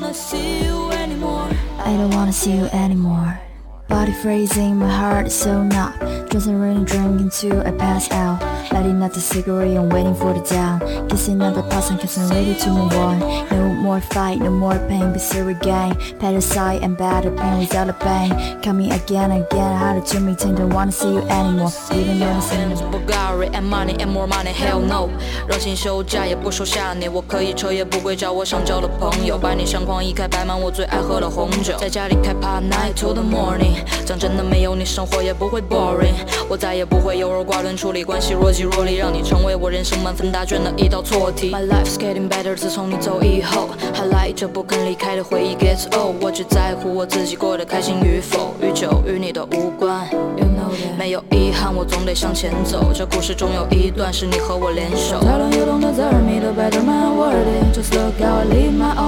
I don't wanna see you anymore. Body freezing, my heart is so numb. Doesn't really drink until I pass out. Lighting up the cigarette and waiting for the dawn. Kissing another person cause I'm ready to move on. No more fight, no more pain, but still regain. Better side and better pain without the pain. Coming again and again, harder to maintain. Don't wanna see you anymore. You don't understand. Bulgari and money and more money, hell no. 让心休假也不收下你，我可以彻夜不归，找我想交的朋友，把你相框一开，摆满我最爱喝的红酒，在家里开 party night to the morning。讲真的，没有你生活也不会 boring， 我再也不会优柔寡断处理关系若即若离，让你成为我人生满分答卷的一道错题。My life's getting better， 自从你走以后，还赖着不肯离开的回忆 gets old， 我只在乎我自己过得开心与否，与酒与你都无关。You know that， 没有遗憾，我总得向前走。这故事中有一段是你和我联手。太乱又懂得在耳迷的 better my wording， Just look how I leave my